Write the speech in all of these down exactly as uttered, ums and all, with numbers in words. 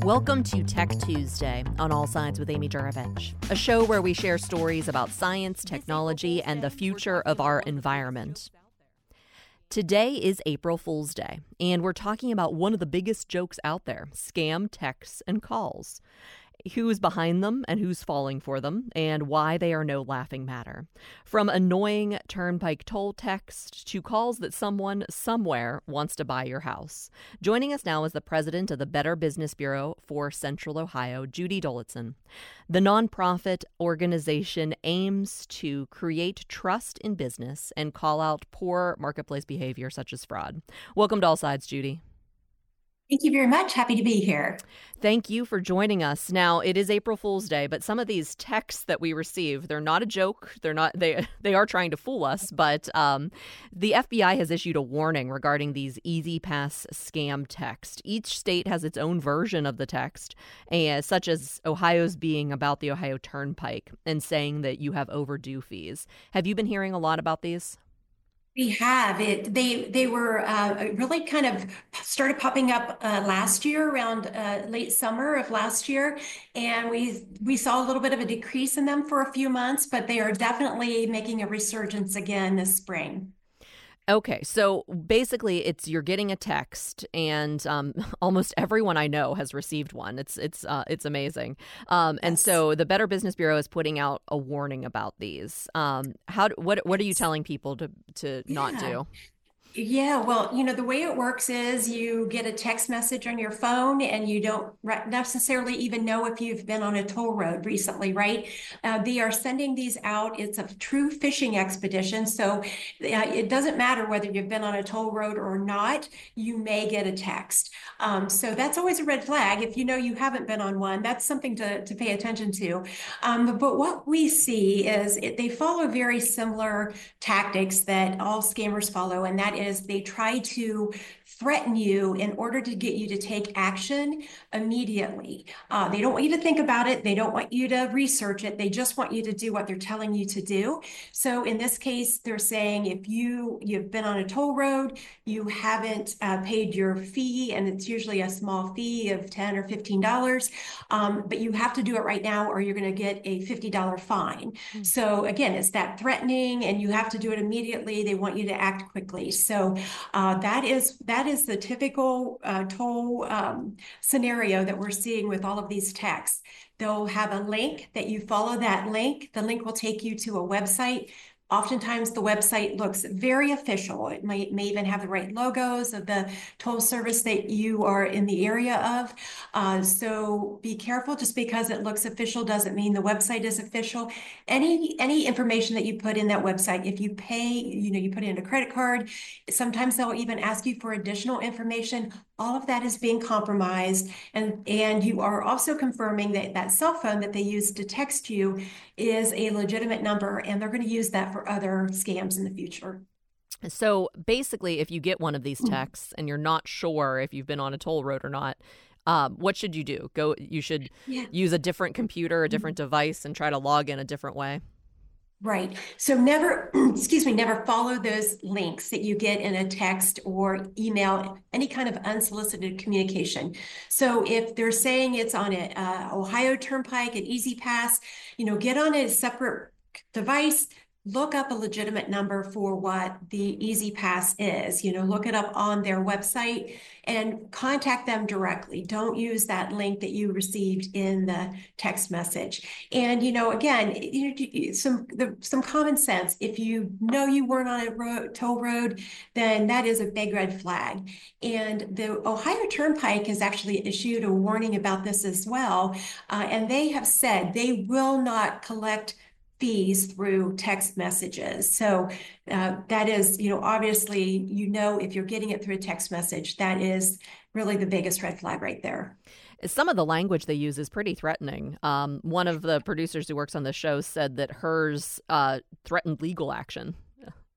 Welcome to Tech Tuesday on All Sides with Amy Juravich, a show where we share stories about science, technology, and the future of our environment. Today is April Fool's Day, and we're talking about one of the biggest jokes out there, scam texts and calls. Who's behind them and who's falling for them, and why they are no laughing matter. From annoying turnpike toll text to calls that someone somewhere wants to buy your house. Joining us now is the president of the Better Business Bureau for Central Ohio, Judy Dolitzson. The nonprofit organization aims to create trust in business and call out poor marketplace behavior such as fraud. Welcome to All Sides, Judy. Thank you very much. Happy to be here. Thank you for joining us. Now, it is April Fool's Day, but some of these texts that we receive, they're not a joke. They're not. They they are trying to fool us. But um, the F B I has issued a warning regarding these E-ZPass scam texts. Each state has its own version of the text, uh, such as Ohio's being about the Ohio Turnpike and saying that you have overdue fees. Have you been hearing a lot about these? We have it. They they were uh, really kind of started popping up uh, last year, around uh, late summer of last year, and we we saw a little bit of a decrease in them for a few months, but they are definitely making a resurgence again this spring. Okay, so basically, it's you're getting a text, and um, almost everyone I know has received one. It's it's uh, it's amazing, um, yes. And so the Better Business Bureau is putting out a warning about these. Um, how what what are you telling people to to not yeah. do? Yeah, well, you know, the way it works is you get a text message on your phone and you don't necessarily even know if you've been on a toll road recently, right? Uh, they are sending these out. It's a true phishing expedition. So uh, it doesn't matter whether you've been on a toll road or not, you may get a text. Um, so that's always a red flag. If you know you haven't been on one, that's something to, to pay attention to. Um, but what we see is it, they follow very similar tactics that all scammers follow, and that is is they try to threaten you in order to get you to take action immediately. Uh, they don't want you to think about it. They don't want you to research it. They just want you to do what they're telling you to do. So in this case, they're saying if you, you've been on a toll road, you haven't uh, paid your fee, and it's usually a small fee of ten dollars or fifteen dollars, um, but you have to do it right now or you're going to get a fifty dollars fine. Mm-hmm. So again, it's that threatening, and you have to do it immediately. They want you to act quickly. So uh, that is that is the typical uh, toll um, scenario that we're seeing with all of these texts. They'll have a link that you follow that link. The link will take you to a website. Oftentimes the website looks very official. It may, may even have the right logos of the toll service that you are in the area of. Uh, so be careful. Just because it looks official doesn't mean the website is official. Any any information that you put in that website, if you pay, you know, you put in a credit card, sometimes they'll even ask you for additional information. All of that is being compromised. And, and you are also confirming that that cell phone that they use to text you is a legitimate number, and they're going to use that for other scams in the future. So basically, if you get one of these texts and you're not sure if you've been on a toll road or not, um, what should you do? Go. You should yeah. use a different computer, a different device, and try to log in a different way. Right. So never, excuse me, never follow those links that you get in a text or email, any kind of unsolicited communication. So if they're saying it's on a uh, Ohio Turnpike, an E-ZPass, you know, get on a separate device, look up a legitimate number for what the E-ZPass is, you know, look it up on their website and contact them directly. Don't use that link that you received in the text message. And, you know, again, you know, some, the, some common sense. If you know you weren't on a road, toll road, then that is a big red flag. And the Ohio Turnpike has actually issued a warning about this as well. Uh, and they have said they will not collect fees through text messages. So uh, that is, you know, obviously, you know, if you're getting it through a text message, that is really the biggest red flag right there. Some of the language they use is pretty threatening. Um, one of the producers who works on the show said that hers uh, threatened legal action.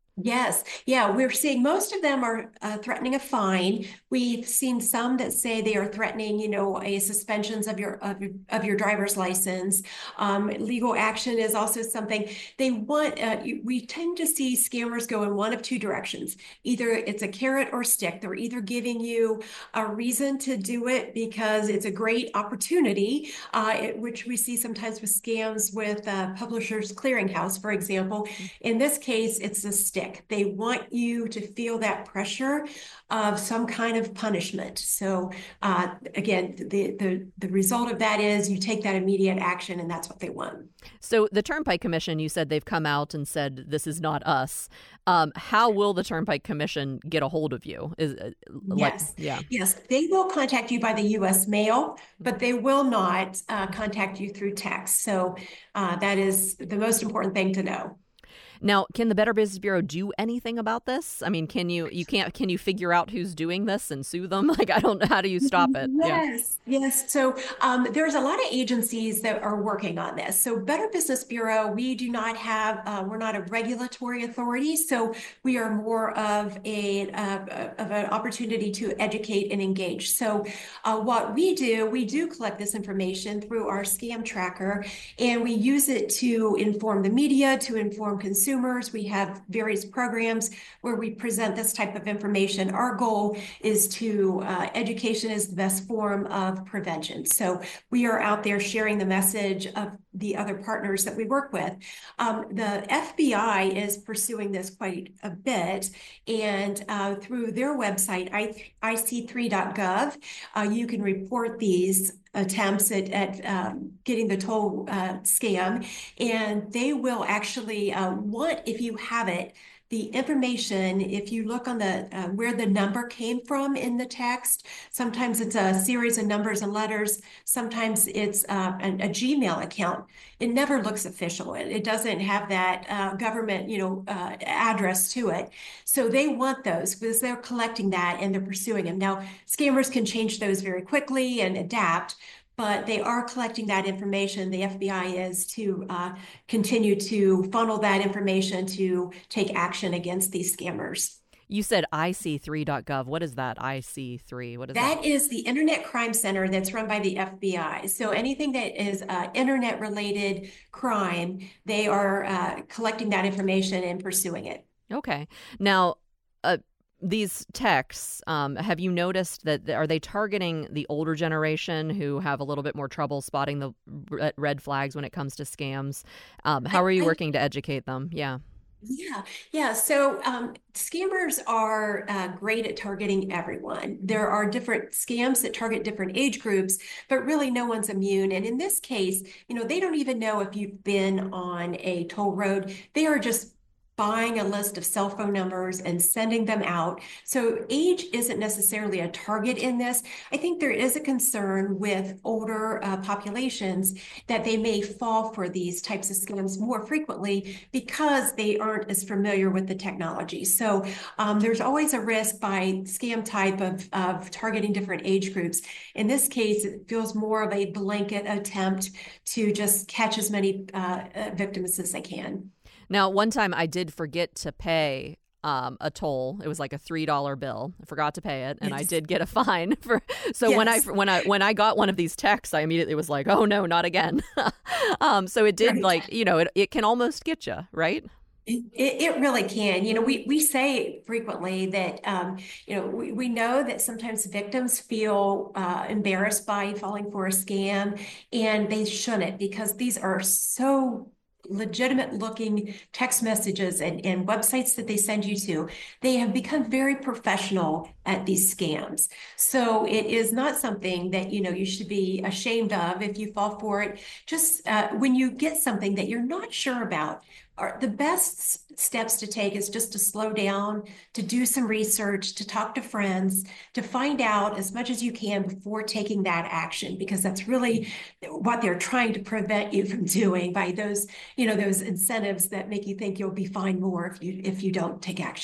Yes, yeah, we're seeing most of them are uh, threatening a fine. We've seen some that say they are threatening, you know, a suspensions of your of your, of your driver's license. Um, legal action is also something they want. Uh, you- we tend to see scammers go in one of two directions. Either it's a carrot or stick. They're either giving you a reason to do it because it's a great opportunity, uh, it- which we see sometimes with scams with uh, Publishers Clearinghouse, for example. In this case, it's a stick. They want you to feel that pressure of some kind of punishment. So uh, again, the, the, the result of that is you take that immediate action, and that's what they want. So the Turnpike Commission, you said they've come out and said this is not us. Um, how will the Turnpike Commission get a hold of you? Is uh, like, Yes, yeah. yes, they will contact you by the U S mail, but they will not uh, contact you through text. So uh, that is the most important thing to know. Now, can the Better Business Bureau do anything about this? I mean, can you you can't can you figure out who's doing this and sue them? Like, I don't know, how do you stop it? Yeah. Yes, yes. So um, there's a lot of agencies that are working on this. So Better Business Bureau, we do not have, uh, we're not a regulatory authority. So we are more of a uh, of an opportunity to educate and engage. So uh, what we do, we do collect this information through our scam tracker, and we use it to inform the media, to inform consumers. We have various programs where we present this type of information. Our goal is to uh, education is the best form of prevention. So we are out there sharing the message of the other partners that we work with. Um, the F B I is pursuing this quite a bit, and uh, through their website, I C three dot gov, uh, you can report these attempts at, at um, getting the toll uh, scam, and they will actually uh, want, if you have it, the information, if you look on the uh, where the number came from in the text, sometimes it's a series of numbers and letters, sometimes it's uh, a, a Gmail account. It never looks official. It, it doesn't have that uh, government, you know, uh, address to it. So they want those because they're collecting that and they're pursuing them. Now, scammers can change those very quickly and adapt, but they are collecting that information. The F B I is to uh, continue to funnel that information to take action against these scammers. You said I C three dot gov. What is that? I C three. What is that? That is the Internet Crime Center that's run by the F B I. So anything that is uh, internet related crime, they are uh, collecting that information and pursuing it. Okay. Now, uh, these texts, um, have you noticed that are they targeting the older generation who have a little bit more trouble spotting the red flags when it comes to scams? Um, how are you working to educate them? Yeah. Yeah, yeah. So um, scammers are uh, great at targeting everyone. There are different scams that target different age groups, but really no one's immune. And in this case, you know, they don't even know if you've been on a toll road. They are just buying a list of cell phone numbers and sending them out. So age isn't necessarily a target in this. I think there is a concern with older uh, populations that they may fall for these types of scams more frequently because they aren't as familiar with the technology. So um, there's always a risk by scam type of, of targeting different age groups. In this case, it feels more of a blanket attempt to just catch as many uh, victims as they can. Now, one time I did forget to pay um, a toll. It was like a three dollar bill. I forgot to pay it, and yes. I did get a fine for. So yes. when I when I when I got one of these texts, I immediately was like, "Oh no, not again!" um, so it did, right. like you know, it it can almost get you, right? It, it really can. You know, we, we say frequently that, um, you know, we, we know that sometimes victims feel uh, embarrassed by falling for a scam, and they shouldn't, because these are so legitimate looking text messages and, and websites that they send you to. They have become very professional at these scams. So it is not something that, you know, you should be ashamed of if you fall for it. Just uh, when you get something that you're not sure about, are the best steps to take is just to slow down, to do some research, to talk to friends, to find out as much as you can before taking that action, because that's really what they're trying to prevent you from doing by those, you know, those incentives that make you think you'll be fined more if you if you don't take action.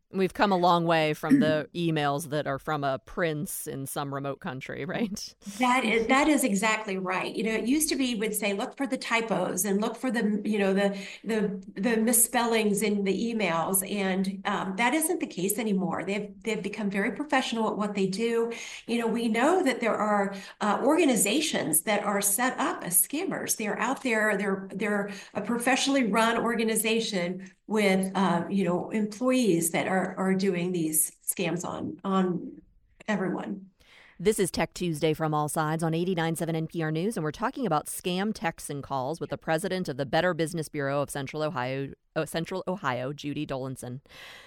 We've come a long way from the emails that are from a prince in some remote country, right? That is that is exactly right. You know, it used to be would say look for the typos and look for the you know the the the misspellings in the emails, and um, that isn't the case anymore. They've they've become very professional at what they do. You know, we know that there are uh, organizations that are set up as scammers. They're out there. They're they're a professionally run organization with uh, you know employees that are are doing these scams on on everyone. This is Tech Tuesday from All Sides on eighty-nine point seven N P R News, and we're talking about scam texts and calls with the president of the Better Business Bureau of Central Ohio, oh, Central Ohio, Judy Dolanson.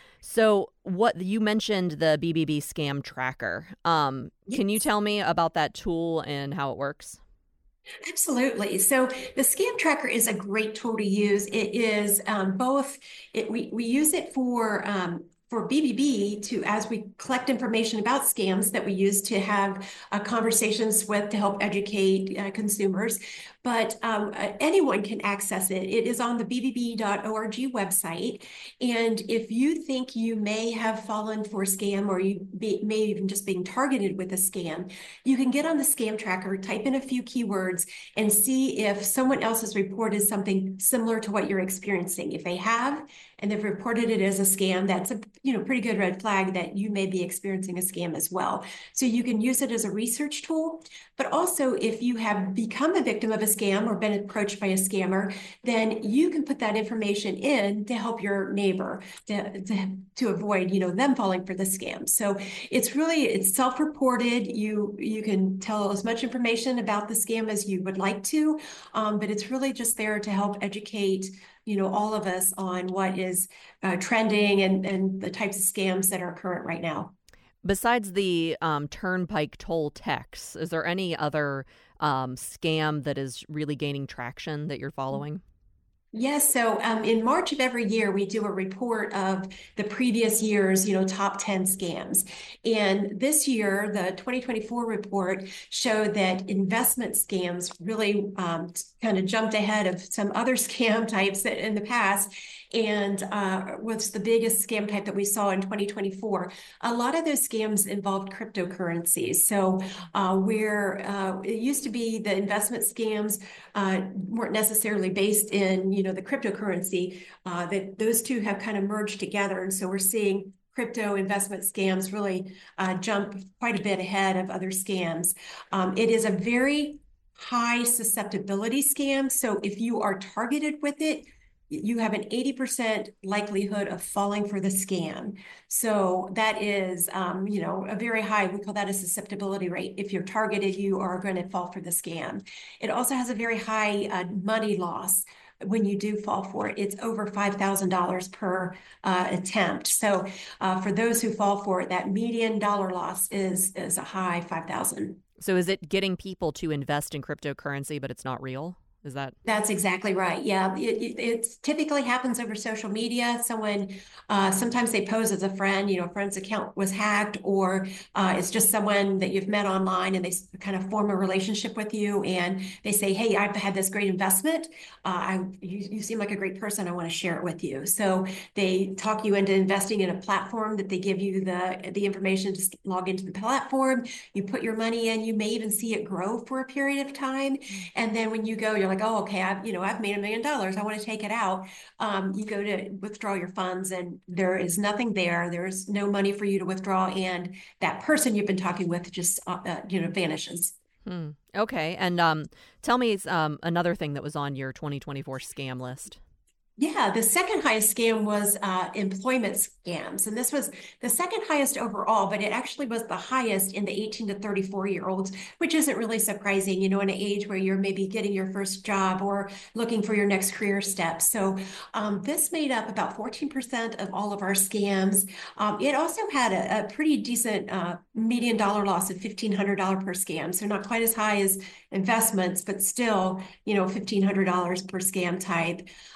So, what you mentioned the B B B Scam Tracker. Um, yes. Can you tell me about that tool and how it works? Absolutely. So the Scam Tracker is a great tool to use. It is um, both. It, we we use it for. Um, for B B B to, as we collect information about scams that we use to have uh, conversations with to help educate uh, consumers, but um, uh, anyone can access it. It is on the b b b dot org website. And if you think you may have fallen for a scam, or you be, may even just being targeted with a scam, you can get on the Scam Tracker, type in a few keywords, and see if someone else has reported something similar to what you're experiencing. If they have, and they've reported it as a scam, that's a you know pretty good red flag that you may be experiencing a scam as well. So you can use it as a research tool, but also if you have become a victim of a scam or been approached by a scammer, then you can put that information in to help your neighbor to, to, to avoid you know them falling for the scam. So it's really it's self-reported. You you can tell as much information about the scam as you would like to, um, but it's really just there to help educate you know, all of us on what is uh, trending and, and the types of scams that are current right now. Besides the um, Turnpike toll texts, is there any other um, scam that is really gaining traction that you're following? Yes. So um, in March of every year, we do a report of the previous year's, you know, top ten scams. And this year, the twenty twenty-four report showed that investment scams really um, kind of jumped ahead of some other scam types that in the past. And uh, what's the biggest scam type that we saw in twenty twenty-four? A lot of those scams involved cryptocurrencies. So uh, where uh, it used to be the investment scams uh, weren't necessarily based in, you know, the cryptocurrency, uh, that those two have kind of merged together. And so we're seeing crypto investment scams really uh, jump quite a bit ahead of other scams. Um, it is a very high susceptibility scam. So if you are targeted with it, you have an eighty percent likelihood of falling for the scam. So that is, um, you know, a very high, we call that a susceptibility rate. If you're targeted, you are going to fall for the scam. It also has a very high uh, money loss. When you do fall for it, it's over five thousand dollars per uh, attempt. So uh, for those who fall for it, that median dollar loss is, is a high five thousand dollars. So is it getting people to invest in cryptocurrency, but it's not real? Is that? That's exactly right. Yeah, it, it, it typically happens over social media. Someone, uh, sometimes they pose as a friend, you know, a friend's account was hacked, or uh, it's just someone that you've met online and they kind of form a relationship with you and they say, hey, I've had this great investment. Uh, I, you, you seem like a great person. I want to share it with you. So they talk you into investing in a platform that they give you the, the information to log into the platform. You put your money in, you may even see it grow for a period of time. And then when you go, you're like, oh, okay, I've, you know, I've made a million dollars. I want to take it out. Um, you go to withdraw your funds and there is nothing there. There's no money for you to withdraw. And that person you've been talking with just, uh, you know, vanishes. Hmm. Okay. And um, tell me um, another thing that was on your twenty twenty-four scam list. Yeah, the second highest scam was uh, employment scams. And this was the second highest overall, but it actually was the highest in the eighteen to thirty-four year olds, which isn't really surprising, you know, in an age where you're maybe getting your first job or looking for your next career step. So um, this made up about fourteen percent of all of our scams. Um, it also had a, a pretty decent uh, median dollar loss of fifteen hundred dollars per scam. So not quite as high as investments, but still, you know, fifteen hundred dollars per scam type. Um, and then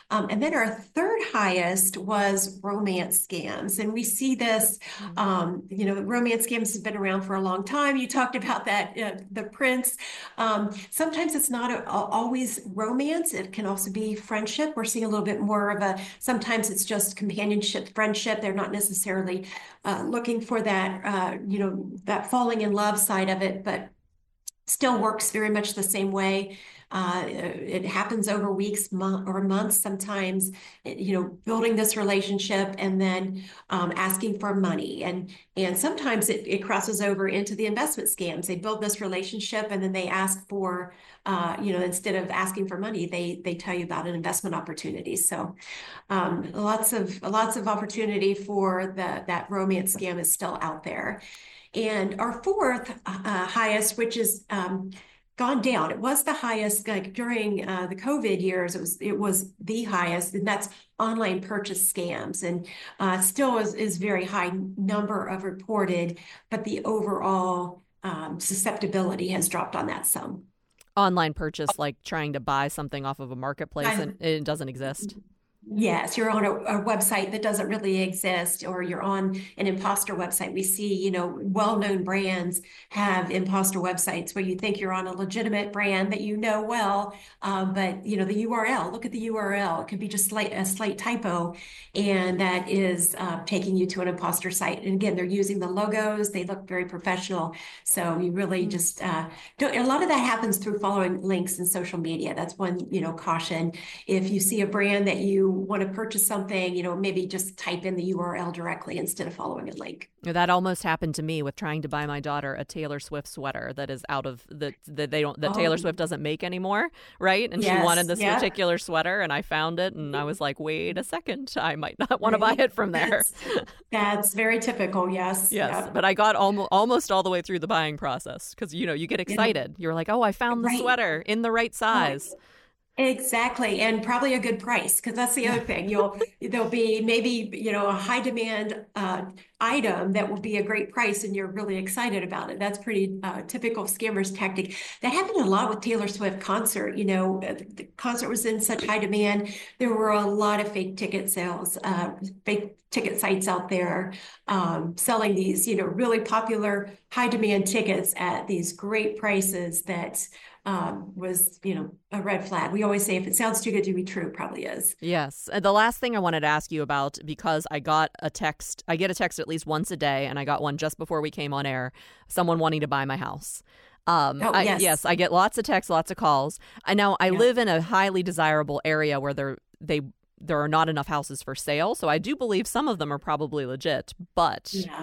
then our third highest was romance scams. And we see this, um, you know, romance scams have been around for a long time. You talked about that, uh, the Prince. Um, sometimes it's not a, a, always romance. It can also be friendship. We're seeing a little bit more of a, sometimes it's just companionship, friendship. They're not necessarily uh, looking for that, uh, you know, that falling in love side of it, but still works very much the same way. Uh, it happens over weeks month, or months sometimes, you know, building this relationship and then um, asking for money. And, and sometimes it, it crosses over into the investment scams. They build this relationship and then they ask for, uh, you know, instead of asking for money, they, they tell you about an investment opportunity. So um, lots of, lots of opportunity for the, that romance scam is still out there. And our fourth uh, highest, which is um, gone down. It was the highest like during uh, the COVID years. It was it was the highest, and that's online purchase scams. And uh, still is is very high number of reported, but the overall um, susceptibility has dropped on that some. Online purchase, like trying to buy something off of a marketplace I, and it doesn't exist. Yes, you're on a, a website that doesn't really exist, or you're on an imposter website. We see, you know, well-known brands have imposter websites where you think you're on a legitimate brand that you know well, um, but you know the U R L. Look at the U R L; it could be just slight, a slight typo, and that is uh, taking you to an imposter site. And again, they're using the logos; they look very professional. So you really mm-hmm. just uh, don't. A lot of that happens through following links in social media. That's one, you know, caution. If you see a brand that you want to purchase something, you know, maybe just type in the U R L directly instead of following a link. That almost happened to me with trying to buy my daughter a Taylor Swift sweater that is out of the that they don't that oh. Taylor Swift doesn't make anymore, right? And yes, she wanted this yeah. particular sweater, and I found it, and I was like, wait a second, I might not want right. to buy it from there. That's, that's very typical. Yes. Yes, yeah. but I got almost almost all the way through the buying process because you know you get excited. Yeah. You're like, oh, I found the right. sweater in the right size. Right. Exactly. And probably a good price, because that's the other thing. You'll, there'll be maybe, you know, a high demand uh, item that will be a great price and you're really excited about it. That's pretty uh, typical scammers tactic. That happened a lot with Taylor Swift concert. You know, the concert was in such high demand. There were a lot of fake ticket sales, uh, fake ticket sites out there um, selling these, you know, really popular high demand tickets at these great prices that Um, was, you know, a red flag. We always say if it sounds too good to be true, it probably is. Yes. And the last thing I wanted to ask you about, because I got a text, I get a text at least once a day, and I got one just before we came on air, someone wanting to buy my house. Um, oh, I, yes. yes, I get lots of texts, lots of calls. I now I yeah. live in a highly desirable area where there they there are not enough houses for sale, so I do believe some of them are probably legit. But yeah.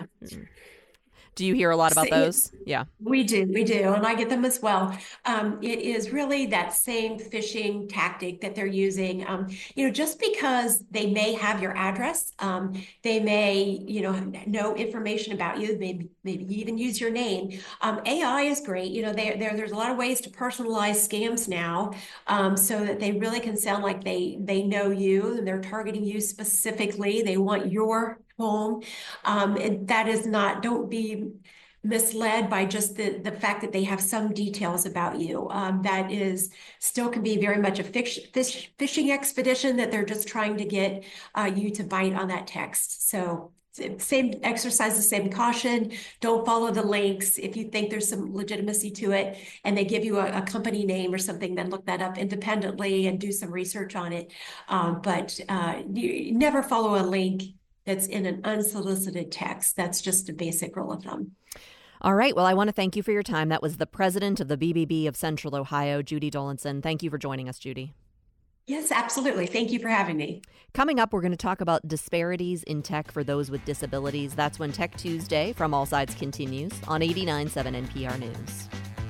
do you hear a lot about so, those? Yeah. We do. We do. And I get them as well. Um, it is really that same phishing tactic that they're using. Um, you know, just because they may have your address, um, they may, you know, know information about you, maybe, maybe even use your name. Um, A I is great. You know, there, there, there's a lot of ways to personalize scams now, um, so that they really can sound like they, they know you and they're targeting you specifically. They want your home. Um, and that is not, don't be misled by just the, the fact that they have some details about you. Um, that is still can be very much a fish, fish, fishing expedition that they're just trying to get uh, you to bite on that text. So same exercise, the same caution. Don't follow the links. If you think there's some legitimacy to it and they give you a, a company name or something, then look that up independently and do some research on it. Um, but uh, you never follow a link that's in an unsolicited text. That's just a basic rule of thumb. All right. Well, I want to thank you for your time. That was the president of the B B B of Central Ohio, Judy Dolanson. Thank you for joining us, Judy. Yes, absolutely. Thank you for having me. Coming up, we're going to talk about disparities in tech for those with disabilities. That's when Tech Tuesday from All Sides continues on eighty-nine point seven N P R News.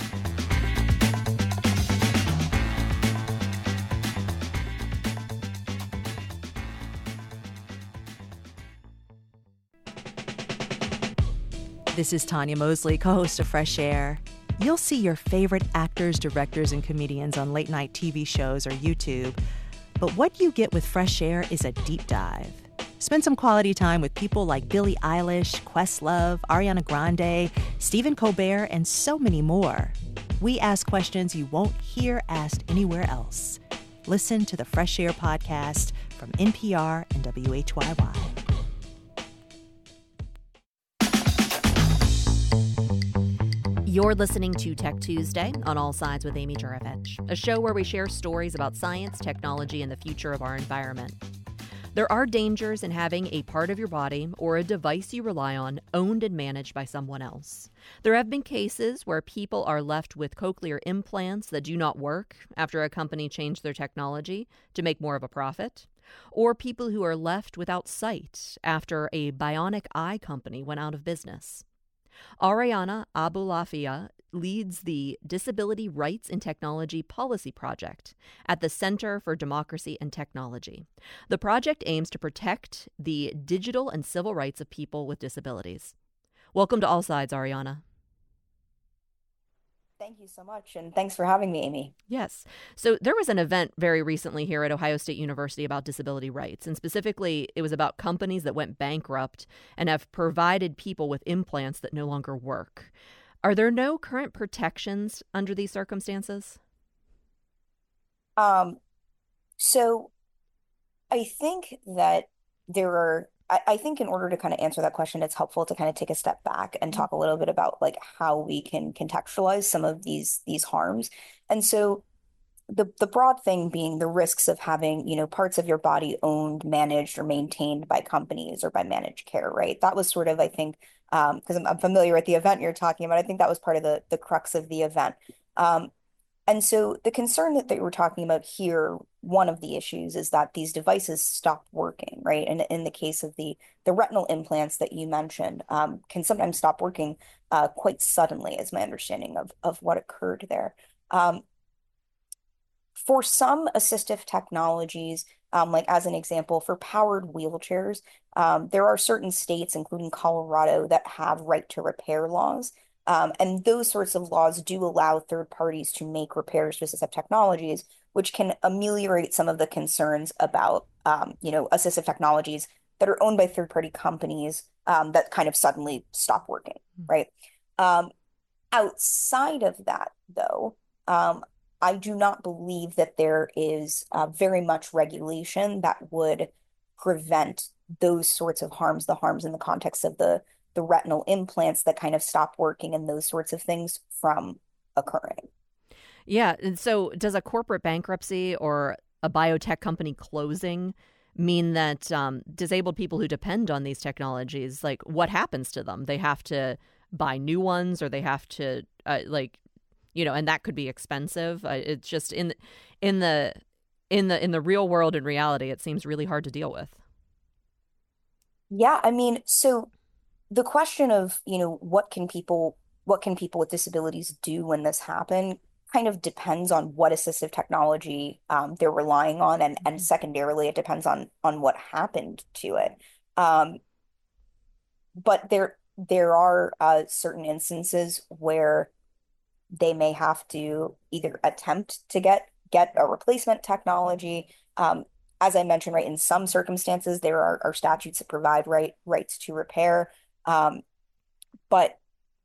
This is Tanya Mosley, co-host of Fresh Air. You'll see your favorite actors, directors, and comedians on late-night T V shows or YouTube. But what you get with Fresh Air is a deep dive. Spend some quality time with people like Billie Eilish, Questlove, Ariana Grande, Stephen Colbert, and so many more. We ask questions you won't hear asked anywhere else. Listen to the Fresh Air podcast from N P R and W H Y Y. You're listening to Tech Tuesday on All Sides with Amy Juravich, a show where we share stories about science, technology, and the future of our environment. There are dangers in having a part of your body or a device you rely on owned and managed by someone else. There have been cases where people are left with cochlear implants that do not work after a company changed their technology to make more of a profit, or people who are left without sight after a bionic eye company went out of business. Ariana Abulafia leads the Disability Rights and Technology Policy Project at the Center for Democracy and Technology. The project aims to protect the digital and civil rights of people with disabilities. Welcome to All Sides, Ariana. Thank you so much, and thanks for having me, Amy. Yes. So there was an event very recently here at Ohio State University about disability rights, and specifically it was about companies that went bankrupt and have provided people with implants that no longer work. Are there no current protections under these circumstances? Um, so I think that there are I, I think in order to kind of answer that question, it's helpful to kind of take a step back and talk a little bit about like how we can contextualize some of these these harms. And so the the broad thing being the risks of having, you know, parts of your body owned, managed, or maintained by companies or by managed care, right? That was sort of, I think, um, because I'm, I'm familiar with the event you're talking about, I think that was part of the the crux of the event. Um, And so the concern that they were talking about here, one of the issues is that these devices stop working, right? And in the case of the the retinal implants that you mentioned, um, can sometimes stop working uh, quite suddenly, is my understanding of, of what occurred there. Um, for some assistive technologies, um, like as an example, for powered wheelchairs, um, there are certain states, including Colorado, that have right to repair laws. Um, and those sorts of laws do allow third parties to make repairs to assistive technologies, which can ameliorate some of the concerns about, um, you know, assistive technologies that are owned by third-party companies um, that kind of suddenly stop working, right? Um, outside of that, though, um, I do not believe that there is uh, very much regulation that would prevent those sorts of harms, the harms in the context of the the retinal implants that kind of stop working and those sorts of things from occurring. Yeah. And so does a corporate bankruptcy or a biotech company closing mean that um, disabled people who depend on these technologies, like what happens to them? They have to buy new ones, or they have to uh, like, you know, and that could be expensive. Uh, it's just in, in the, in the, in the real world and reality, it seems really hard to deal with. Yeah. I mean, so the question of, you know, what can people what can people with disabilities do when this happens kind of depends on what assistive technology um, they're relying on, and and secondarily, it depends on on what happened to it. Um, but there there are uh, certain instances where they may have to either attempt to get get a replacement technology. Um, as I mentioned, right, in some circumstances, there are, are statutes that provide right rights to repair. Um, but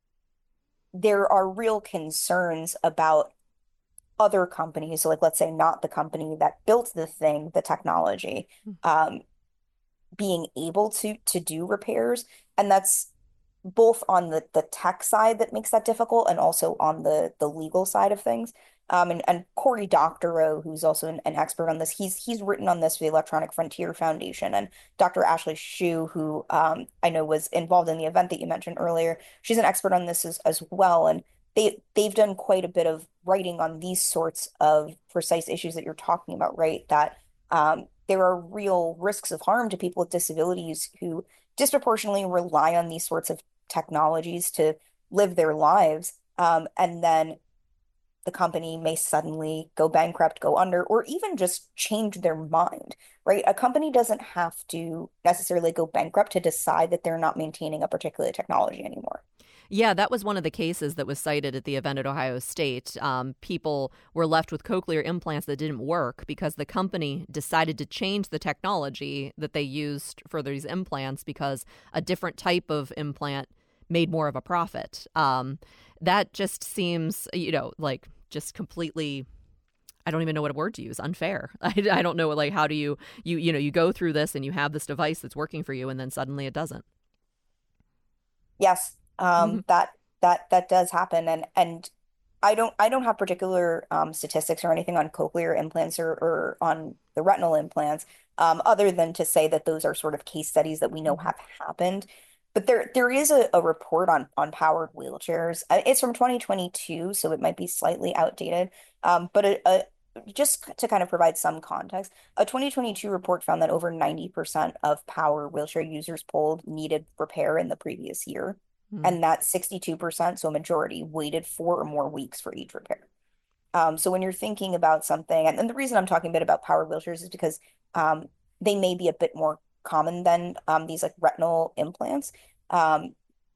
there are real concerns about other companies, so like let's say not the company that built the thing, the technology, um, being able to to do repairs. And that's both on the the tech side that makes that difficult, and also on the the legal side of things. Um, and, and Cory Doctorow, who's also an, an expert on this, he's he's written on this for the Electronic Frontier Foundation. And Doctor Ashley Hsu, who um, I know was involved in the event that you mentioned earlier, she's an expert on this as, as well. And they, they've done quite a bit of writing on these sorts of precise issues that you're talking about, right? That um, there are real risks of harm to people with disabilities who disproportionately rely on these sorts of technologies to live their lives. Um, and then the company may suddenly go bankrupt, go under, or even just change their mind, right? A company doesn't have to necessarily go bankrupt to decide that they're not maintaining a particular technology anymore. Yeah, that was one of the cases that was cited at the event at Ohio State. Um, people were left with cochlear implants that didn't work because the company decided to change the technology that they used for these implants because a different type of implant made more of a profit. Um, that just seems, you know, like just completely I don't even know what word to use. Unfair. I, I don't know. Like, how do you, you, you know, you go through this and you have this device that's working for you and then suddenly it doesn't. Yes, Mm-hmm. um, that that that does happen, and and I don't I don't have particular um, statistics or anything on cochlear implants or, or on the retinal implants, um, other than to say that those are sort of case studies that we know Mm-hmm. have happened. But there there is a, a report on on powered wheelchairs. Uh, It's from twenty twenty-two, so it might be slightly outdated. Um, but a, a, just to kind of provide some context, a twenty twenty-two report found that over ninety percent of power wheelchair users polled needed repair in the previous year, Mm-hmm. and that sixty-two percent, so a majority, waited four or more weeks for each repair. Um, so when you're thinking about something, and, and the reason I'm talking a bit about power wheelchairs is because um, they may be a bit more common than um, these like retinal implants. Um,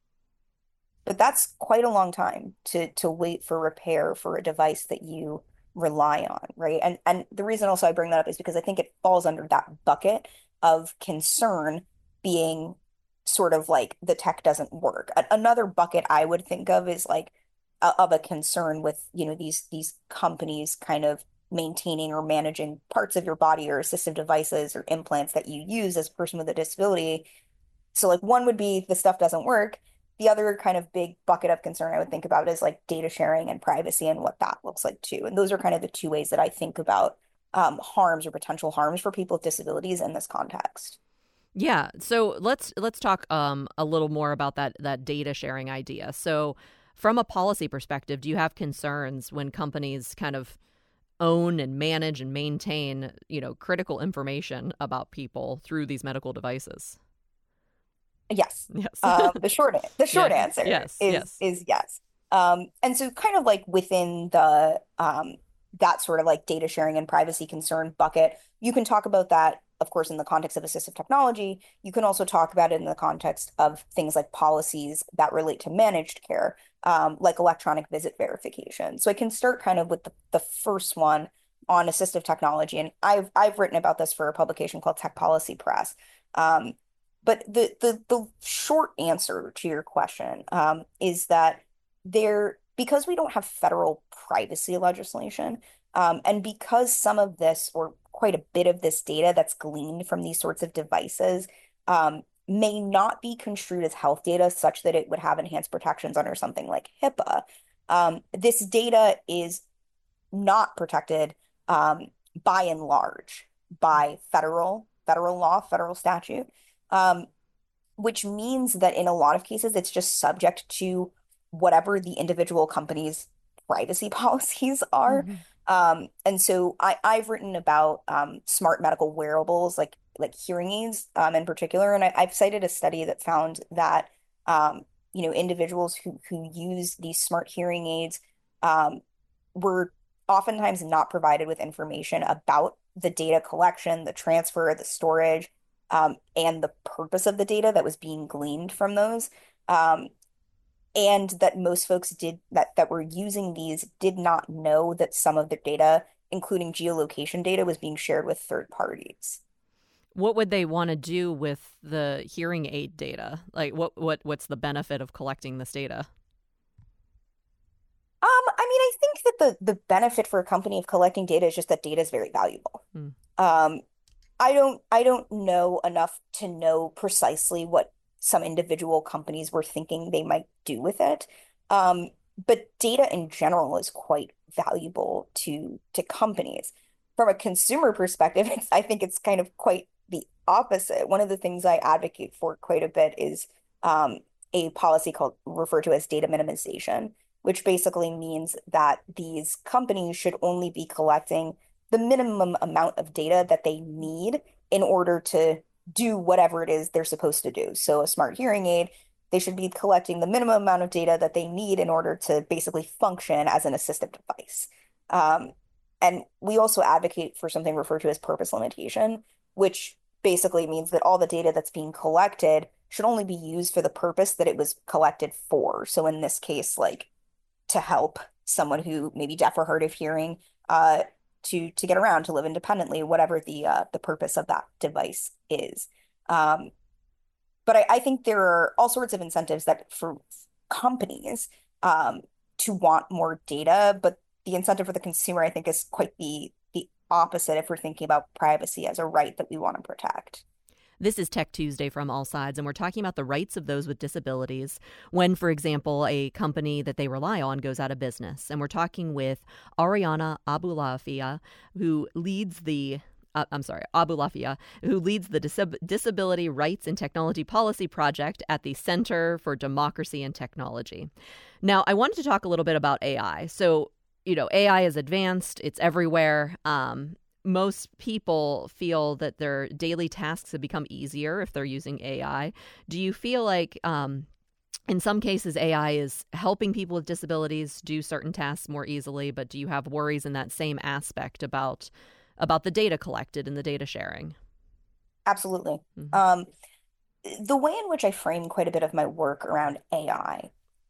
but that's quite a long time to to wait for repair for a device that you rely on, right? And and the reason also I bring that up is because I think it falls under that bucket of concern being sort of like the tech doesn't work. A- Another bucket I would think of is like a- of a concern with, you know, these these companies kind of maintaining or managing parts of your body or assistive devices or implants that you use as a person with a disability. So like one would be the stuff doesn't work. The other kind of big bucket of concern I would think about is like data sharing and privacy and what that looks like too. And those are kind of the two ways that I think about um, harms or potential harms for people with disabilities in this context. Yeah. So let's let's talk um, a little more about that that data sharing idea. So, from a policy perspective, do you have concerns when companies kind of own and manage and maintain, you know, critical information about people through these medical devices? Yes. Yes. Uh, the short the Yeah. short answer Yes. is Yes. is yes. Um, and so kind of like within the um, that sort of like data sharing and privacy concern bucket, you can talk about that, of course, in the context of assistive technology. You can also talk about it in the context of things like policies that relate to managed care, um, like electronic visit verification. So I can start kind of with the, the first one on assistive technology, and I've I've written about this for a publication called Tech Policy Press. Um, but the the the short answer to your question um, is that there, because we don't have federal privacy legislation, um, and because some of this, or quite a bit of this data that's gleaned from these sorts of devices, um, may not be construed as health data such that it would have enhanced protections under something like HIPAA. Um, this data is not protected um, by and large by federal federal law, federal statute. Um, which means that in a lot of cases, it's just subject to whatever the individual company's privacy policies are. Mm-hmm. Um, and so I, I've written about um, smart medical wearables, like like hearing aids um, in particular, and I, I've cited a study that found that um, you know individuals who who use these smart hearing aids um, were oftentimes not provided with information about the data collection, the transfer, the storage, um, and the purpose of the data that was being gleaned from those. Um, and that most folks did that that were using these did not know that some of their data, including geolocation data, was being shared with third parties. What would they want to do with the hearing aid data? Like, what what what's the benefit of collecting this data? Um, I mean, I think that the the benefit for a company of collecting data is just that data is very valuable. Hmm. Um, I don't I don't know enough to know precisely what some individual companies were thinking they might do with it. Um, but data in general is quite valuable to to companies. From a consumer perspective, it's, I think it's kind of quite the opposite. One of the things I advocate for quite a bit is um, a policy called referred to as data minimization, which basically means that these companies should only be collecting the minimum amount of data that they need in order to do whatever it is they're supposed to do. So a smart hearing aid, they should be collecting the minimum amount of data that they need in order to basically function as an assistive device. Um, and we also advocate for something referred to as purpose limitation, which basically means that all the data that's being collected should only be used for the purpose that it was collected for. So in this case, like to help someone who may be deaf or hard of hearing uh, to to get around, to live independently, whatever the uh, the purpose of that device is. Um, but I, I think there are all sorts of incentives that for companies um, to want more data, but the incentive for the consumer, I think, is quite the the opposite if we're thinking about privacy as a right that we want to protect. This is Tech Tuesday from All Sides, and we're talking about the rights of those with disabilities when, for example, a company that they rely on goes out of business. And we're talking with Ariana Abulafia, who leads the Uh, I'm sorry, Abulafia, who leads the Disab- Disability Rights and Technology Policy Project at the Center for Democracy and Technology. Now, I wanted to talk a little bit about A I. So, you know, A I is advanced. It's everywhere. Um, most people feel that their daily tasks have become easier if they're using A I. Do you feel like um, in some cases A I is helping people with disabilities do certain tasks more easily, but do you have worries in that same aspect about about the data collected and the data sharing? Absolutely. Mm-hmm. Um, the way in which I frame quite a bit of my work around A I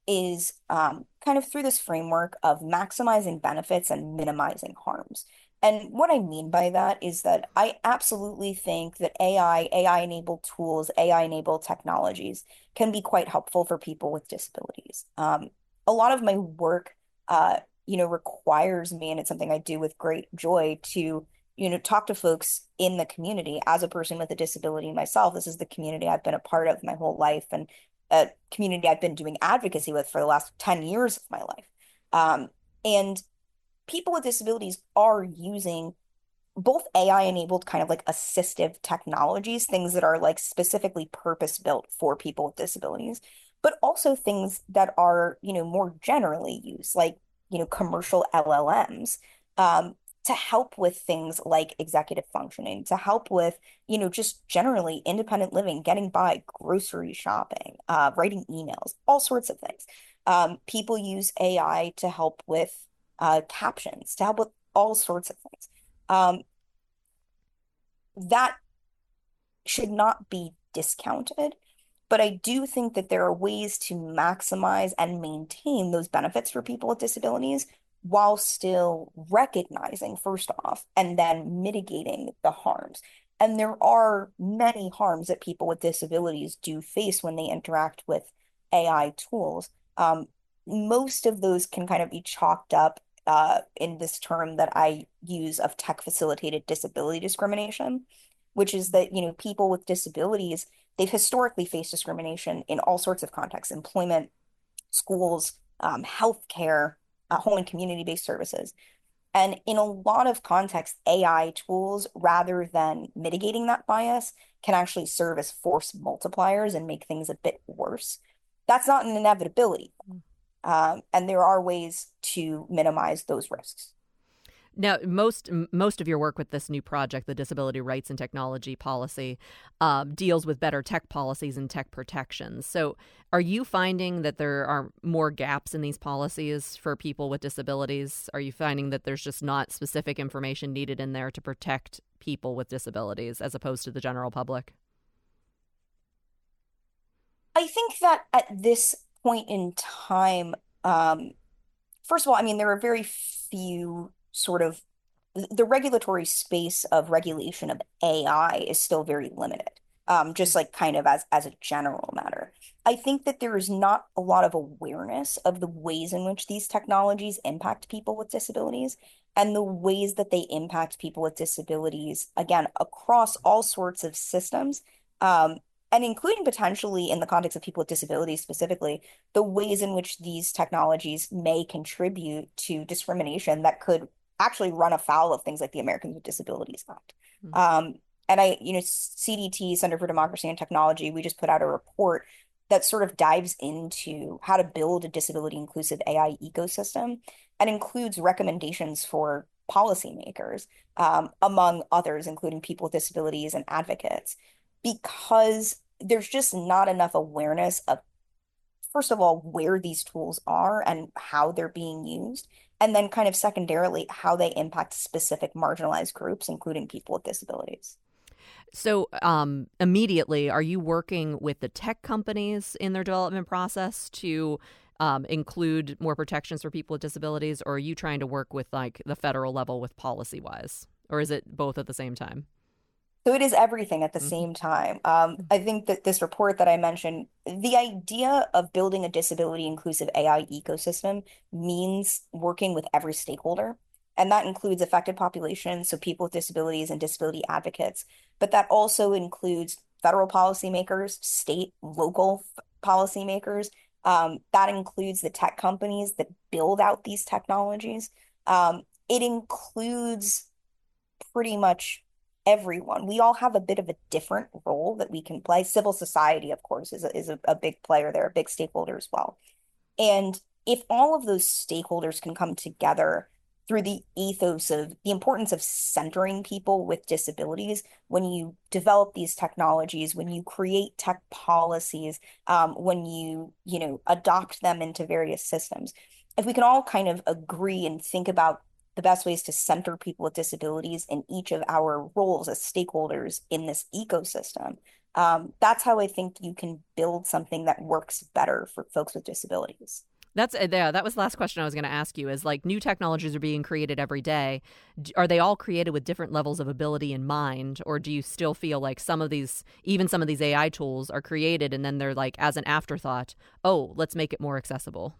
is um, kind of through this framework of maximizing benefits and minimizing harms. And what I mean by that is that I absolutely think that A I, A I-enabled tools, A I-enabled technologies can be quite helpful for people with disabilities. Um, a lot of my work, uh, you know, requires me, and it's something I do with great joy, to you know, talk to folks in the community. As a person with a disability myself, this is the community I've been a part of my whole life, and a community I've been doing advocacy with for the last ten years of my life. Um, and people with disabilities are using both A I-enabled kind of like assistive technologies, things that are like specifically purpose-built for people with disabilities, but also things that are, you know, more generally used, like, you know, commercial L L Ms. Um, to help with things like executive functioning, to help with, you know, just generally independent living, getting by, grocery shopping, uh, writing emails, all sorts of things. Um, people use A I to help with uh, captions, to help with all sorts of things. Um, that should not be discounted, but I do think that there are ways to maximize and maintain those benefits for people with disabilities while still recognizing, first off, and then mitigating the harms. And there are many harms that people with disabilities do face when they interact with A I tools. Um, most of those can kind of be chalked up uh, in this term that I use of tech-facilitated disability discrimination, which is that, you know, people with disabilities, they've historically faced discrimination in all sorts of contexts: employment, schools, um, healthcare, uh, home and community-based services. And in a lot of contexts, A I tools, rather than mitigating that bias, can actually serve as force multipliers and make things a bit worse. That's not an inevitability. Um, and there are ways to minimize those risks. Now, most most of your work with this new project, the Disability Rights and Technology Policy, uh, deals with better tech policies and tech protections. So are you finding that there are more gaps in these policies for people with disabilities? Are you finding that there's just not specific information needed in there to protect people with disabilities as opposed to the general public? I think that at this point in time, um, first of all, I mean, there are very few sort of the regulatory space of regulation of A I is still very limited, um, just like kind of as as a general matter. I think that there is not a lot of awareness of the ways in which these technologies impact people with disabilities and the ways that they impact people with disabilities, again, across all sorts of systems, um, and including potentially in the context of people with disabilities specifically, the ways in which these technologies may contribute to discrimination that could actually run afoul of things like the Americans with Disabilities Act. Mm-hmm. Um, and I, you know, C D T, Center for Democracy and Technology, we just put out a report that sort of dives into how to build a disability inclusive A I ecosystem and includes recommendations for policymakers, um, among others, including people with disabilities and advocates, because there's just not enough awareness of, first of all, where these tools are and how they're being used, and then kind of secondarily, how they impact specific marginalized groups, including people with disabilities. So um, immediately, are you working with the tech companies in their development process to um, include more protections for people with disabilities, or are you trying to work with like the federal level with policy wise, or is it both at the same time? So it is everything at the Mhm. same time. Um, I think that this report that I mentioned, the idea of building a disability inclusive A I ecosystem means working with every stakeholder. And that includes affected populations, so people with disabilities and disability advocates. But that also includes federal policymakers, state, local f- policymakers. Um, that includes the tech companies that build out these technologies. Um, it includes pretty much everyone. We all have a bit of a different role that we can play. Civil society, of course, is a, is a, a big player there, a big stakeholder as well. And if all of those stakeholders can come together through the ethos of the importance of centering people with disabilities, when you develop these technologies, when you create tech policies, um, when you, you know, adopt them into various systems, if we can all kind of agree and think about the best ways to center people with disabilities in each of our roles as stakeholders in this ecosystem, um, that's how I think you can build something that works better for folks with disabilities. That's uh, yeah. That was the last question I was going to ask you. Is like new technologies are being created every day. D- Are they all created with different levels of ability in mind, or do you still feel like some of these, even some of these A I tools, are created and then they're like as an afterthought? Oh, let's make it more accessible.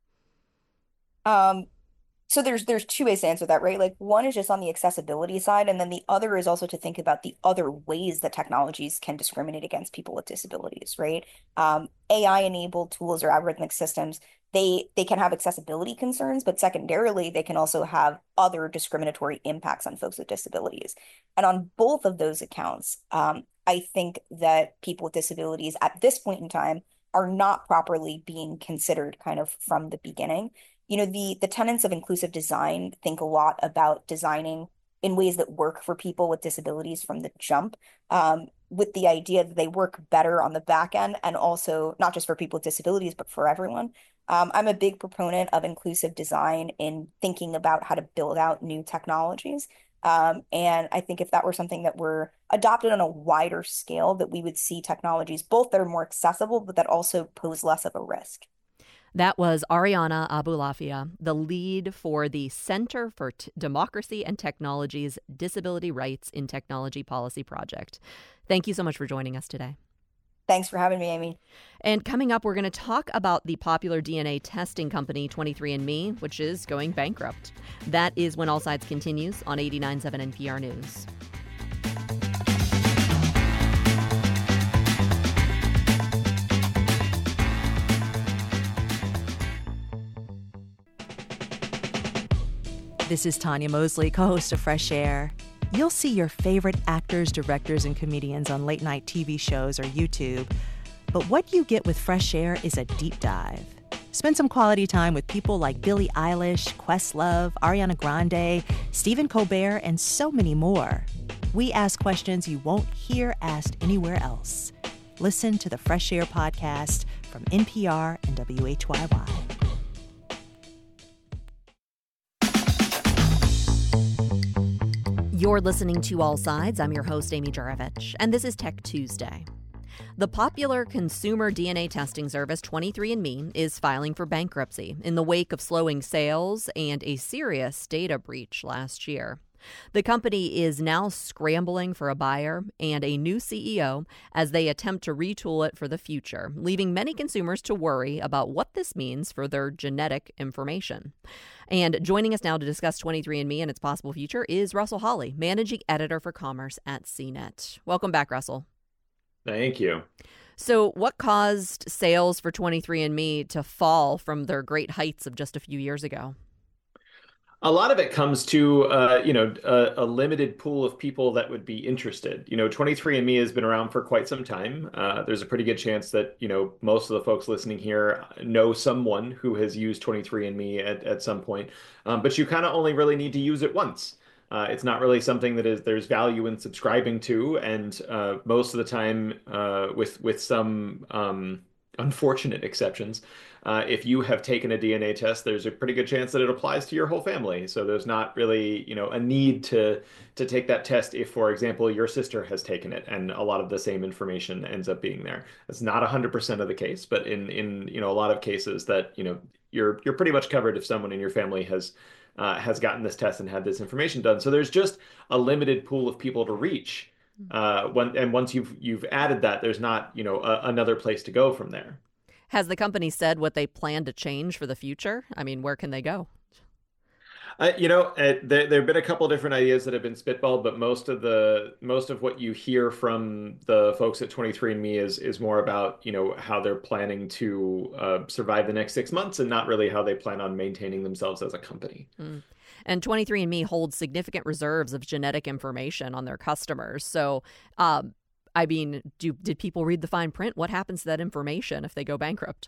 Um, So there's there's two ways to answer that, right? Like one is just on the accessibility side, and then the other is also to think about the other ways that technologies can discriminate against people with disabilities, right? Um, A I-enabled tools or algorithmic systems, they they can have accessibility concerns, but secondarily, they can also have other discriminatory impacts on folks with disabilities. And on both of those accounts, um, I think that people with disabilities at this point in time are not properly being considered kind of from the beginning. You know, the the tenets of inclusive design think a lot about designing in ways that work for people with disabilities from the jump, um, with the idea that they work better on the back end and also not just for people with disabilities, but for everyone. Um, I'm a big proponent of inclusive design in thinking about how to build out new technologies. Um, and I think if that were something that were adopted on a wider scale, that we would see technologies both that are more accessible, but that also pose less of a risk. That was Ariana Abulafia, the lead for the Center for T- Democracy and Technology's Disability Rights in Technology Policy Project. Thank you so much for joining us today. Thanks for having me, Amy. And coming up, we're going to talk about the popular D N A testing company twenty-three and Me, which is going bankrupt. That is when All Sides continues on eighty-nine point seven N P R News. This is Tanya Mosley, co-host of Fresh Air. You'll see your favorite actors, directors, and comedians on late night T V shows or YouTube. But what you get with Fresh Air is a deep dive. Spend some quality time with people like Billie Eilish, Questlove, Ariana Grande, Stephen Colbert, and so many more. We ask questions you won't hear asked anywhere else. Listen to the Fresh Air podcast from N P R and W H Y Y. You're listening to All Sides. I'm your host, Amy Juravich, and this is Tech Tuesday. The popular consumer D N A testing service twenty-three and Me is filing for bankruptcy in the wake of slowing sales and a serious data breach last year. The company is now scrambling for a buyer and a new C E O as they attempt to retool it for the future, leaving many consumers to worry about what this means for their genetic information. And joining us now to discuss twenty-three and Me and its possible future is Russell Hawley, managing editor for commerce at C net. Welcome back, Russell. Thank you. So what caused sales for twenty-three and Me to fall from their great heights of just a few years ago? A lot of it comes to, uh, you know, a, a limited pool of people that would be interested. You know, twenty-three and Me has been around for quite some time. Uh, there's a pretty good chance that, you know, most of the folks listening here know someone who has used twenty-three and Me at, at some point. Um, but you kind of only really need to use it once. Uh, it's not really something that is there's value in subscribing to, and uh, most of the time, uh, with with some um, unfortunate exceptions, uh, if you have taken a D N A test, there's a pretty good chance that it applies to your whole family. So there's not really, you know, a need to to take that test if, for example, your sister has taken it, and a lot of the same information ends up being there. It's not one hundred percent of the case, but in in you know a lot of cases that you know you're you're pretty much covered if someone in your family has uh, has gotten this test and had this information done. So there's just a limited pool of people to reach Uh, when, and once you've you've added that, there's not, you know, a, another place to go from there. Has the company said what they plan to change for the future? I mean, where can they go? Uh, you know, uh, there there have been a couple different ideas that have been spitballed, but most of the most of what you hear from the folks at twenty-three and me is is more about, you know, how they're planning to uh, survive the next six months, and not really how they plan on maintaining themselves as a company. Mm. And twenty-three and me holds significant reserves of genetic information on their customers. So, um, I mean, do did people read the fine print? What happens to that information if they go bankrupt?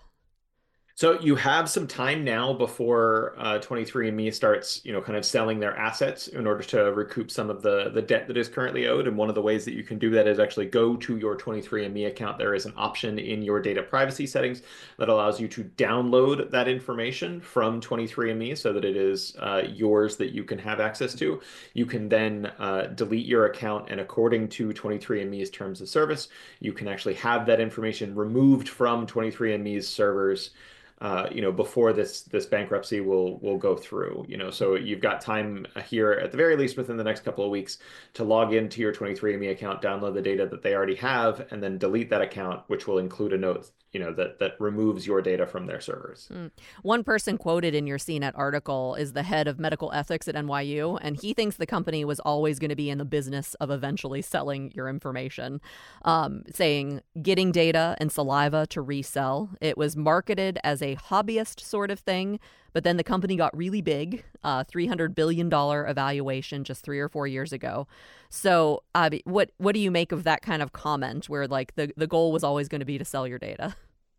So you have some time now before uh, twenty-three and me starts, you know, kind of selling their assets in order to recoup some of the the debt that is currently owed. And one of the ways that you can do that is actually go to your twenty-three and me account. There is an option in your data privacy settings that allows you to download that information from twenty-three and me so that it is uh, yours that you can have access to. You can then uh, delete your account, and according to twenty-three and me's terms of service, you can actually have that information removed from twenty-three and me's servers uh, you know, before this this bankruptcy will will go through, you know, so you've got time here at the very least within the next couple of weeks to log into your twenty-three and me account, download the data that they already have, and then delete that account, which will include a note, you know, that that removes your data from their servers. Mm. One person quoted in your C net article is the head of medical ethics at N Y U, and he thinks the company was always going to be in the business of eventually selling your information, um, saying getting data and saliva to resell. It was marketed as a hobbyist sort of thing, but then the company got really big, uh, three hundred billion dollars evaluation just three or four years ago. So uh, what what do you make of that kind of comment where like the, the goal was always going to be to sell your data?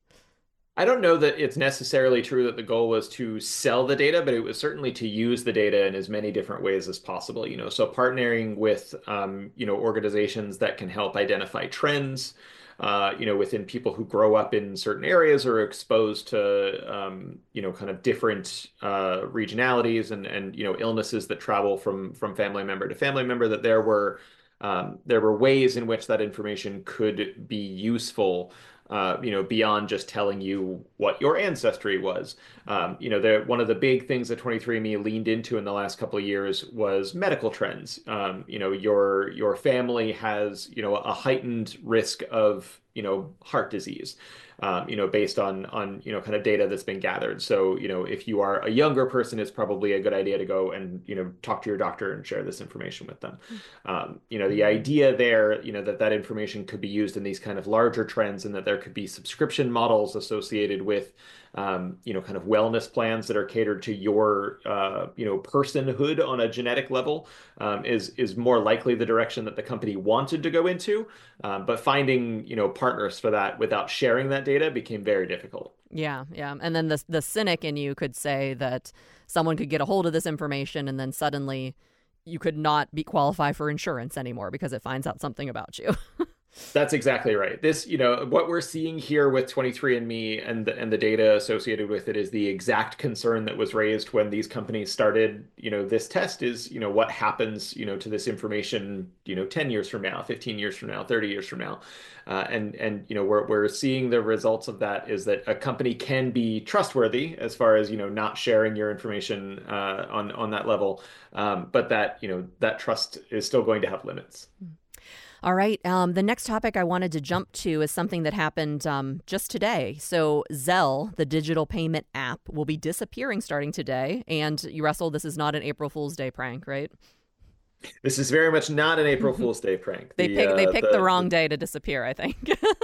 I don't know that it's necessarily true that the goal was to sell the data, but it was certainly to use the data in as many different ways as possible. You know, so partnering with, um, you know, organizations that can help identify trends, uh, you know, within people who grow up in certain areas or are exposed to, um, you know, kind of different uh, regionalities and and you know illnesses that travel from from family member to family member. That there were um, there were ways in which that information could be useful. Uh, you know, beyond just telling you what your ancestry was. Um, you know, the, one of the big things that twenty-three and me leaned into in the last couple of years was medical trends. Um, you know, your your family has, you know, a heightened risk of, you know, heart disease. Um, you know, based on on you know kind of data that's been gathered. So, you know, if you are a younger person, it's probably a good idea to go and you know talk to your doctor and share this information with them. Um, you know, the idea there, you know, that that information could be used in these kind of larger trends, and that there could be subscription models associated with, um, you know, kind of wellness plans that are catered to your, uh, you know, personhood on a genetic level, um, is is more likely the direction that the company wanted to go into. Um, but finding, you know, partners for that without sharing that data became very difficult. Yeah, yeah. And then the the cynic in you could say that someone could get a hold of this information and then suddenly you could not be qualified for insurance anymore because it finds out something about you. That's exactly right. This, you know, what we're seeing here with twenty-three and me and the, and the data associated with it is the exact concern that was raised when these companies started, you know, this test is, you know, what happens, you know, to this information, you know, ten years from now, fifteen years from now, thirty years from now. Uh, and, and, you know, we're, we're seeing the results of that is that a company can be trustworthy as far as, you know, not sharing your information uh, on, on that level. Um, but that, you know, that trust is still going to have limits. All right. Um, the next topic I wanted to jump to is something that happened um, just today. So Zelle, the digital payment app, will be disappearing starting today. And you, Russell, this is not an April Fool's Day prank, right? This is very much not an April Fool's Day prank. They the, pick, uh, they picked the, the wrong day to disappear, I think.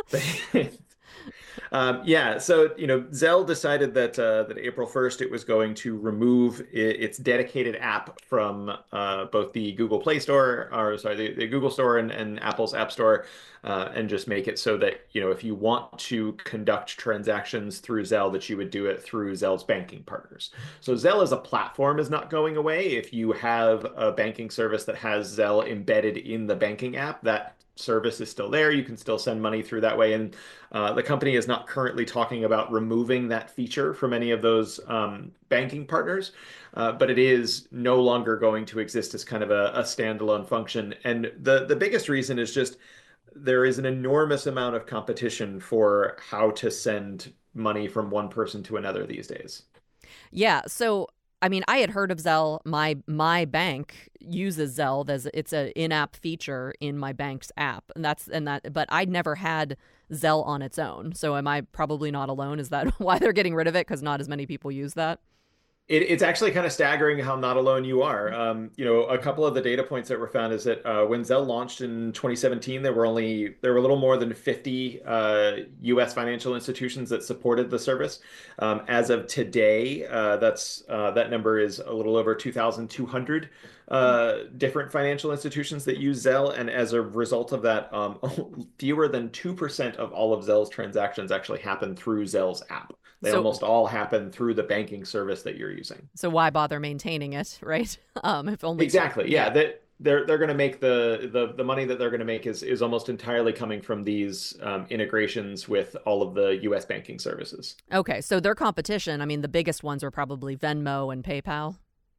Um, yeah, so you know, Zelle decided that uh, that April first it was going to remove I its dedicated app from uh, both the Google Play Store, or sorry, the, the Google Store and, and Apple's App Store, uh, and just make it so that you know if you want to conduct transactions through Zelle, that you would do it through Zelle's banking partners. So Zelle as a platform is not going away. If you have a banking service that has Zelle embedded in the banking app, that service is still there. You can still send money through that way. And uh, the company is not currently talking about removing that feature from any of those um, banking partners, uh, but it is no longer going to exist as kind of a, a standalone function. And the, the biggest reason is just there is an enormous amount of competition for how to send money from one person to another these days. Yeah. So I mean, I had heard of Zelle. My my bank uses Zelle as it's an in-app feature in my bank's app, and that's and that. But I'd never had Zelle on its own. So am I probably not alone? Is that why they're getting rid of it? Because not as many people use that. It, it's actually kind of staggering how not alone you are. Um, you know, a couple of the data points that were found is that uh, when Zelle launched in twenty seventeen, there were only there were a little more than fifty uh, U S financial institutions that supported the service. Um, as of today, uh, that's uh, that number is a little over two thousand two hundred uh, different financial institutions that use Zelle, and as a result of that, um, fewer than two percent of all of Zelle's transactions actually happen through Zelle's app. They so, almost all happen through the banking service that you're using. So why bother maintaining it, right? Um, if only exactly, yeah. That they're they're going to make the the the money that they're going to make is is almost entirely coming from these um, integrations with all of the U S banking services. Okay, so their competition. I mean, the biggest ones are probably Venmo and PayPal.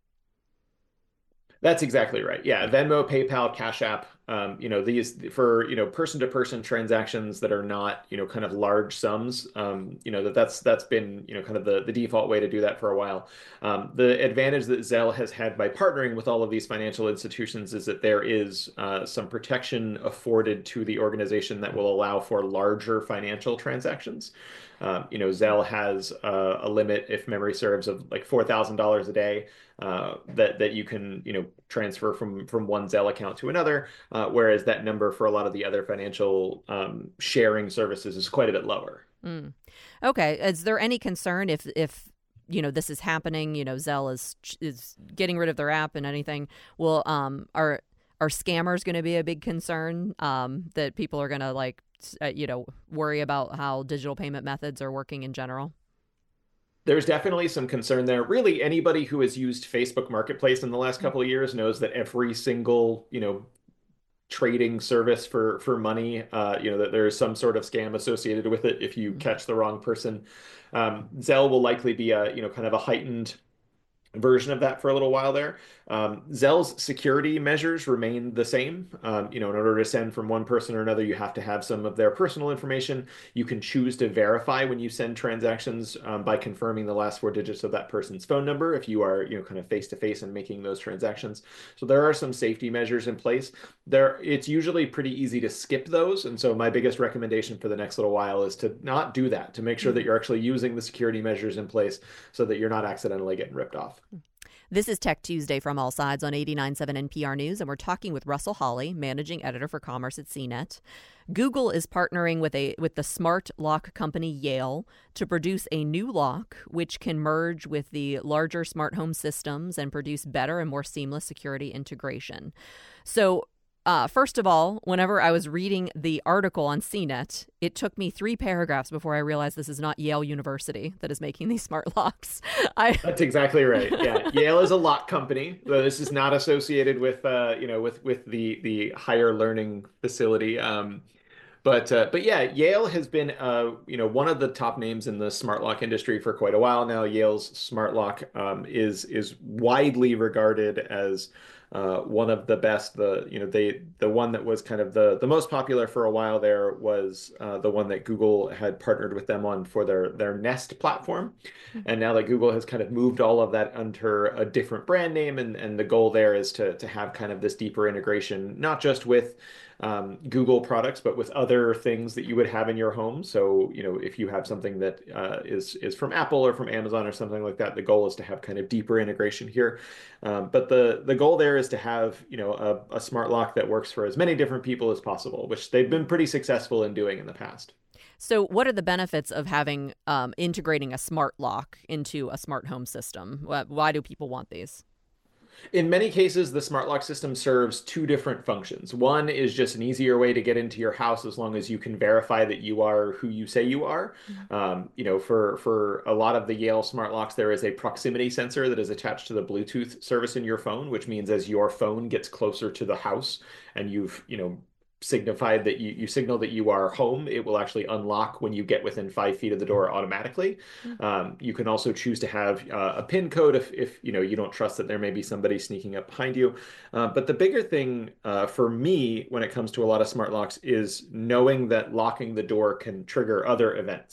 That's exactly right. Yeah, Venmo, PayPal, Cash App. Um, you know, these for you know person-to-person transactions that are not you know kind of large sums. Um, you know that that's that's been you know kind of the the default way to do that for a while. Um, the advantage that Zelle has had by partnering with all of these financial institutions is that there is uh, some protection afforded to the organization that will allow for larger financial transactions. Um, you know, Zelle has uh, a limit, if memory serves, of like four thousand dollars a day uh, that that you can, you know, transfer from from one Zelle account to another, uh, whereas that number for a lot of the other financial um, sharing services is quite a bit lower. Mm. Okay, is there any concern if if you know this is happening? You know, Zelle is is getting rid of their app and anything. Will um are are scammers going to be a big concern? Um, that people are going to like. Uh, you know, worry about how digital payment methods are working in general? There's definitely some concern there. Really, anybody who has used Facebook Marketplace in the last couple of years knows that every single, you know, trading service for for money, uh, you know, that there's some sort of scam associated with it if you catch the wrong person. Um, Zelle will likely be a, you know, kind of a heightened version of that for a little while there. Um, Zelle's security measures remain the same. Um, you know, in order to send from one person or another, you have to have some of their personal information. You can choose to verify when you send transactions um, by confirming the last four digits of that person's phone number if you are, you know, kind of face to face and making those transactions. So there are some safety measures in place. There, it's usually pretty easy to skip those. And so my biggest recommendation for the next little while is to not do that, to make sure that you're actually using the security measures in place so that you're not accidentally getting ripped off. This is Tech Tuesday from All Sides on eighty-nine point seven N P R News, and we're talking with Russell Hawley, managing editor for commerce at C net. Google is partnering with a with the smart lock company Yale to produce a new lock which can merge with the larger smart home systems and produce better and more seamless security integration. So, Uh, first of all, whenever I was reading the article on C net, it took me three paragraphs before I realized this is not Yale University that is making these smart locks. I... That's exactly right. Yeah, Yale is a lock company. So this is not associated with, uh, you know, with with the the higher learning facility. Um, but uh, but yeah, Yale has been, uh, you know, one of the top names in the smart lock industry for quite a while now. Yale's smart lock um, is is widely regarded as Uh, one of the best. The you know they the one that was kind of the the most popular for a while there was uh, the one that Google had partnered with them on for their their Nest platform, and now that Google has kind of moved all of that under a different brand name, and and the goal there is to to have kind of this deeper integration, not just with um, Google products, but with other things that you would have in your home. So, you know, if you have something that uh, is is from Apple or from Amazon or something like that, the goal is to have kind of deeper integration here. Um, but the the goal there is to have, you know, a, a smart lock that works for as many different people as possible, which they've been pretty successful in doing in the past. So what are the benefits of having um, integrating a smart lock into a smart home system? Why, why do people want these? In many cases, the smart lock system serves two different functions. One is just an easier way to get into your house as long as you can verify that you are who you say you are. Mm-hmm. Um, you know, for, for a lot of the Yale smart locks, there is a proximity sensor that is attached to the Bluetooth service in your phone, which means as your phone gets closer to the house and you've, you know, signified that you, you signal that you are home, it will actually unlock when you get within five feet of the door automatically. Mm-hmm. Um, you can also choose to have uh, a PIN code if, if you know you don't trust that there may be somebody sneaking up behind you. Uh, but the bigger thing uh, for me when it comes to a lot of smart locks is knowing that locking the door can trigger other events.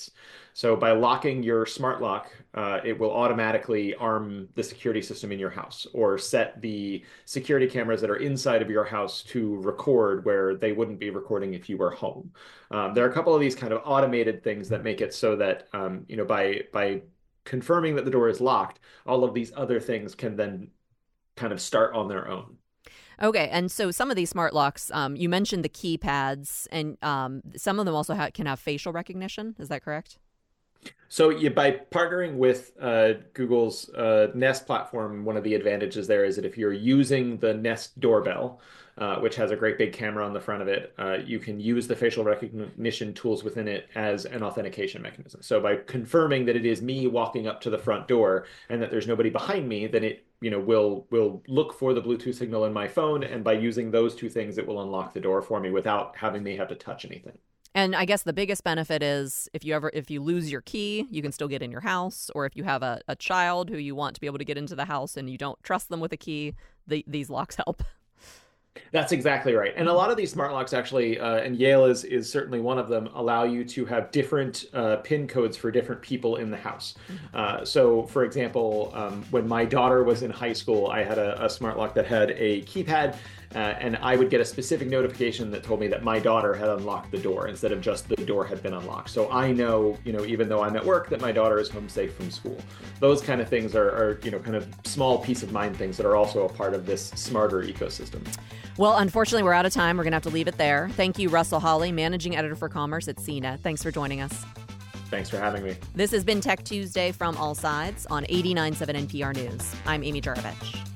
So by locking your smart lock, uh, it will automatically arm the security system in your house or set the security cameras that are inside of your house to record where they wouldn't be recording if you were home. Um, there are a couple of these kind of automated things that make it so that, um, you know, by by confirming that the door is locked, all of these other things can then kind of start on their own. Okay, and so some of these smart locks, um, you mentioned the keypads, and um, some of them also ha- can have facial recognition. Is that correct? So you, by partnering with uh, Google's uh, Nest platform, one of the advantages there is that if you're using the Nest doorbell, uh, which has a great big camera on the front of it, uh, you can use the facial recognition tools within it as an authentication mechanism. So by confirming that it is me walking up to the front door and that there's nobody behind me, then it you know will will look for the Bluetooth signal in my phone, and by using those two things, it will unlock the door for me without having me have to touch anything. And I guess the biggest benefit is if you ever if you lose your key, you can still get in your house. Or if you have a, a child who you want to be able to get into the house and you don't trust them with a key, the, these locks help. That's exactly right. And a lot of these smart locks actually, uh, and Yale is is certainly one of them, allow you to have different uh, PIN codes for different people in the house. Uh, so, for example, um, when my daughter was in high school, I had a, a smart lock that had a keypad, uh, and I would get a specific notification that told me that my daughter had unlocked the door instead of just the door had been unlocked. So I know, you know, even though I'm at work, that my daughter is home safe from school. Those kind of things are, are you know, kind of small peace of mind things that are also a part of this smarter ecosystem. Well, unfortunately, we're out of time. We're going to have to leave it there. Thank you, Russell Holly, Managing Editor for Commerce at C net. Thanks for joining us. Thanks for having me. This has been Tech Tuesday from All Sides on eighty-nine point seven N P R News. I'm Amy Juravich.